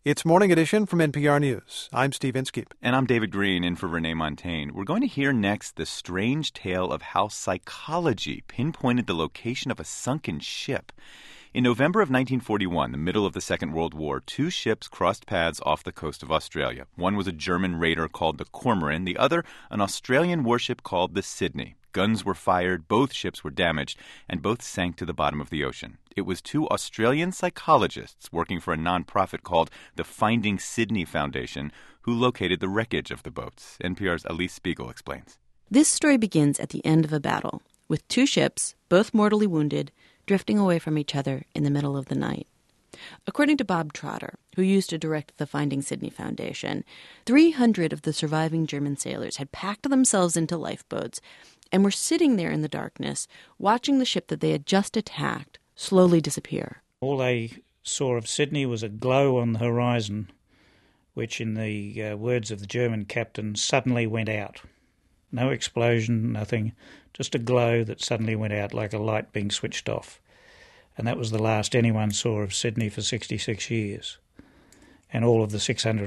It's Morning Edition from NPR News. I'm Steve Inskeep. And I'm David Green, in for Renee Montaigne. We're going to hear next the strange tale of how psychology pinpointed the location of a sunken ship. In November of 1941, the middle of the Second World War, two ships crossed paths off the coast of Australia. One was a German raider called the Cormoran, the other an Australian warship called the Sydney. Guns were fired, both ships were damaged, and both sank to the bottom of the ocean. It was two Australian psychologists working for a nonprofit called the Finding Sydney Foundation who located the wreckage of the boats. NPR's Elise Spiegel explains. This story begins at the end of a battle, with two ships, both mortally wounded, drifting away from each other in the middle of the night. According to Bob Trotter, who used to direct the Finding Sydney Foundation, 300 of the surviving German sailors had packed themselves into lifeboats and were sitting there in the darkness, watching the ship that they had just attacked slowly disappear. All they saw of Sydney was a glow on the horizon, which, in the words of the German captain, suddenly went out. No explosion, nothing, just a glow that suddenly went out like a light being switched off. And that was the last anyone saw of Sydney for 66 years, and all of the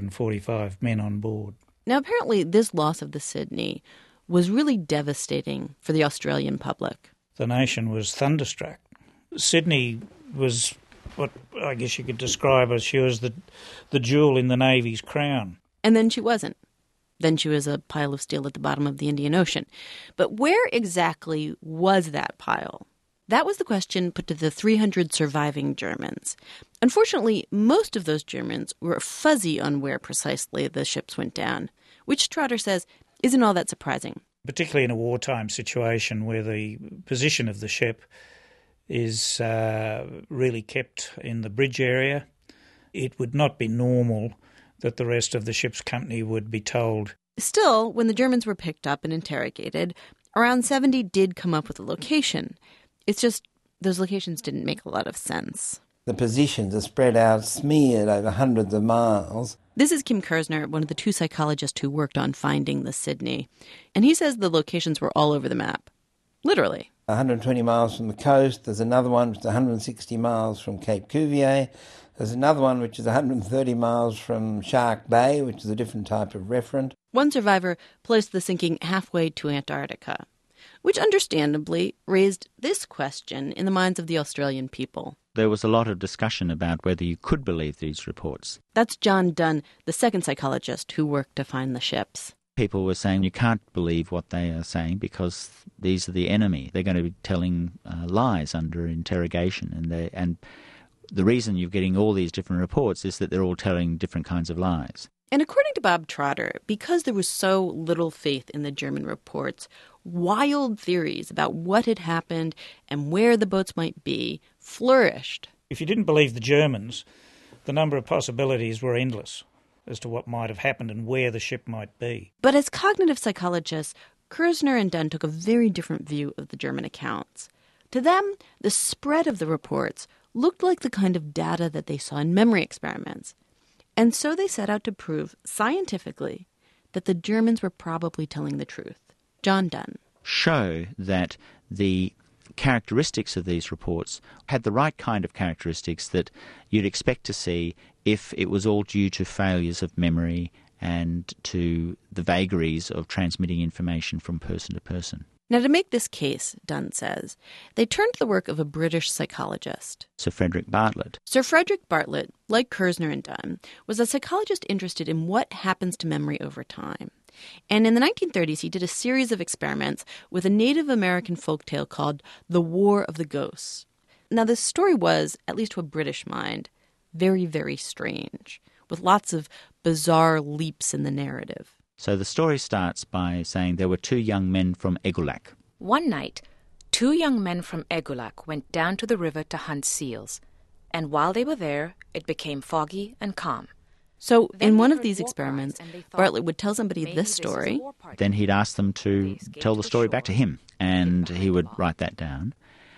645 men on board. Now, apparently, this loss of the Sydney was really devastating for the Australian public. The nation was thunderstruck. Sydney was what I guess you could describe as she was the jewel in the Navy's crown. And then she wasn't. Then she was a pile of steel at the bottom of the Indian Ocean. But where exactly was that pile? That was the question put to the 300 surviving Germans. Unfortunately, most of those Germans were fuzzy on where precisely the ships went down, which Trotter says isn't all that surprising. Particularly in a wartime situation where the position of the ship is really kept in the bridge area, it would not be normal that the rest of the ship's company would be told. Still, when the Germans were picked up and interrogated, around 70 did come up with a location. It's just those locations didn't make a lot of sense. The positions are spread out, smeared over hundreds of miles. This is Kim Kersner, one of the two psychologists who worked on finding the Sydney. And he says the locations were all over the map. Literally. 120 miles from the coast. There's another one which is 160 miles from Cape Cuvier. There's another one which is 130 miles from Shark Bay, which is a different type of referent. One survivor placed the sinking halfway to Antarctica, which understandably raised this question in the minds of the Australian people. There was a lot of discussion about whether you could believe these reports. That's John Dunn, the second psychologist who worked to find the ships. People were saying you can't believe what they are saying because these are the enemy. They're going to be telling lies under interrogation. And the reason you're getting all these different reports is that they're all telling different kinds of lies. And according to Bob Trotter, because there was so little faith in the German reports, wild theories about what had happened and where the boats might be flourished. If you didn't believe the Germans, the number of possibilities were endless as to what might have happened and where the ship might be. But as cognitive psychologists, Kersner and Dunn took a very different view of the German accounts. To them, the spread of the reports looked like the kind of data that they saw in memory experiments. And so they set out to prove scientifically that the Germans were probably telling the truth. John Dunn. Show that the characteristics of these reports had the right kind of characteristics that you'd expect to see if it was all due to failures of memory and to the vagaries of transmitting information from person to person. Now, to make this case, Dunn says, they turned to the work of a British psychologist. Sir Frederick Bartlett. Sir Frederick Bartlett, like Kersner and Dunn, was a psychologist interested in what happens to memory over time. And in the 1930s, he did a series of experiments with a Native American folktale called The War of the Ghosts. Now, this story was, at least to a British mind, very, very strange, with lots of bizarre leaps in the narrative. So the story starts by saying there were two young men from Egulac. One night, two young men from Egulac went down to the river to hunt seals, and while they were there, it became foggy and calm. So in one of these experiments, Bartlett would tell somebody this story. Then he'd ask them to tell the story back to him, and he would write that down.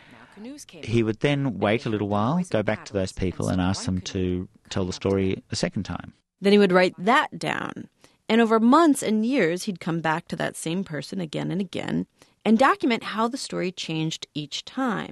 He would then wait a little while, go back to those people and ask them to tell the story a second time. Then he would write that down. And over months and years, he'd come back to that same person again and again and document how the story changed each time.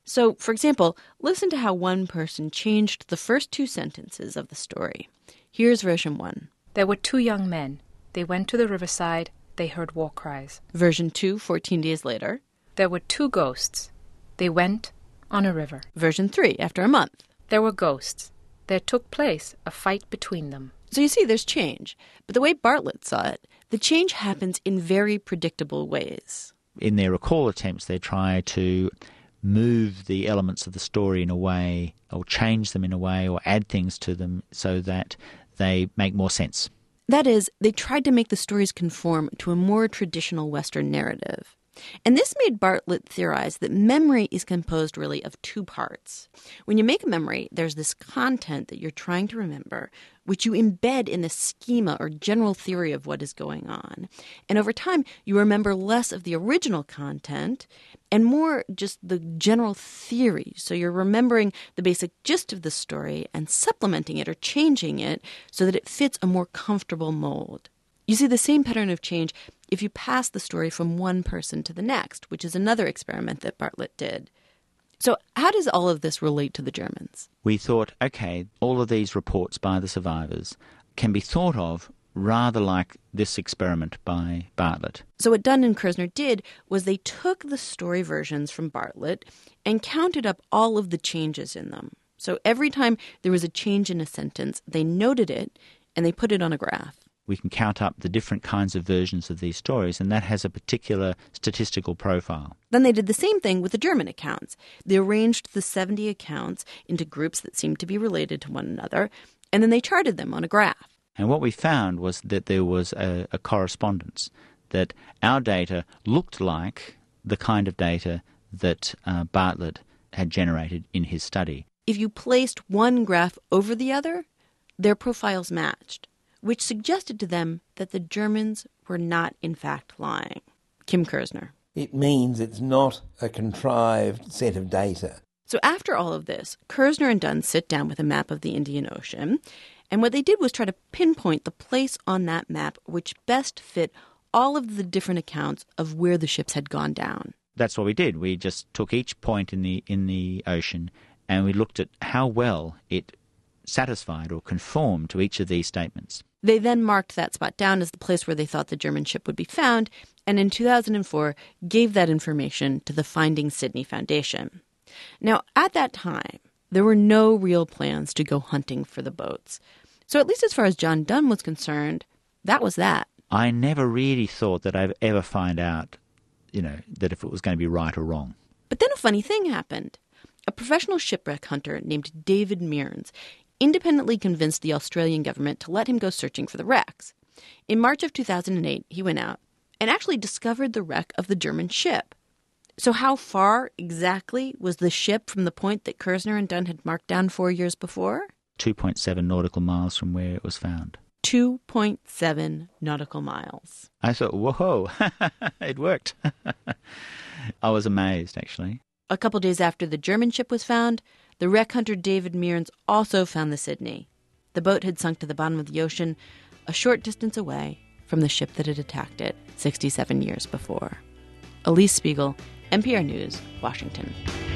So, for example, listen to how one person changed the first two sentences of the story. Here's version 1. There were 2 young men. They went to the riverside. They heard war cries. Version 2, 14 days later. There were 2 ghosts. They went on a river. Version 3, after a month. There were ghosts. There took place a fight between them. So you see, there's change. But the way Bartlett saw it, the change happens in very predictable ways. In their recall attempts, they try to move the elements of the story in a way, or change them in a way, or add things to them so that they make more sense. That is, they tried to make the stories conform to a more traditional Western narrative. And this made Bartlett theorize that memory is composed really of 2 parts. When you make a memory, there's this content that you're trying to remember, which you embed in the schema or general theory of what is going on. And over time, you remember less of the original content and more just the general theory. So you're remembering the basic gist of the story and supplementing it or changing it so that it fits a more comfortable mold. You see the same pattern of change if you pass the story from one person to the next, which is another experiment that Bartlett did. So how does all of this relate to the Germans? We thought, okay, all of these reports by the survivors can be thought of rather like this experiment by Bartlett. So what Dunn and Kerzner did was they took the story versions from Bartlett and counted up all of the changes in them. So every time there was a change in a sentence, they noted it and they put it on a graph. We can count up the different kinds of versions of these stories, and that has a particular statistical profile. Then they did the same thing with the German accounts. They arranged the 70 accounts into groups that seemed to be related to one another, and then they charted them on a graph. And what we found was that there was a correspondence, that our data looked like the kind of data that Bartlett had generated in his study. If you placed one graph over the other, their profiles matched, which suggested to them that the Germans were not, in fact, lying. Kim Kerzner. It means it's not a contrived set of data. So after all of this, Kerzner and Dunn sit down with a map of the Indian Ocean, and what they did was try to pinpoint the place on that map which best fit all of the different accounts of where the ships had gone down. That's what we did. We just took each point in the ocean and we looked at how well it satisfied or conformed to each of these statements. They then marked that spot down as the place where they thought the German ship would be found, and in 2004 gave that information to the Finding Sydney Foundation. Now, at that time, there were no real plans to go hunting for the boats. So at least as far as John Dunn was concerned, that was that. I never really thought that I'd ever find out, that if it was going to be right or wrong. But then a funny thing happened. A professional shipwreck hunter named David Mearns independently convinced the Australian government to let him go searching for the wrecks. In March of 2008, he went out and actually discovered the wreck of the German ship. So how far exactly was the ship from the point that Kerzner and Dunn had marked down 4 years before? 2.7 nautical miles from where it was found. 2.7 nautical miles. I thought, whoa, it worked. I was amazed, actually. A couple days after the German ship was found, the wreck hunter David Mearns also found the Sydney. The boat had sunk to the bottom of the ocean a short distance away from the ship that had attacked it 67 years before. Elise Spiegel, NPR News, Washington.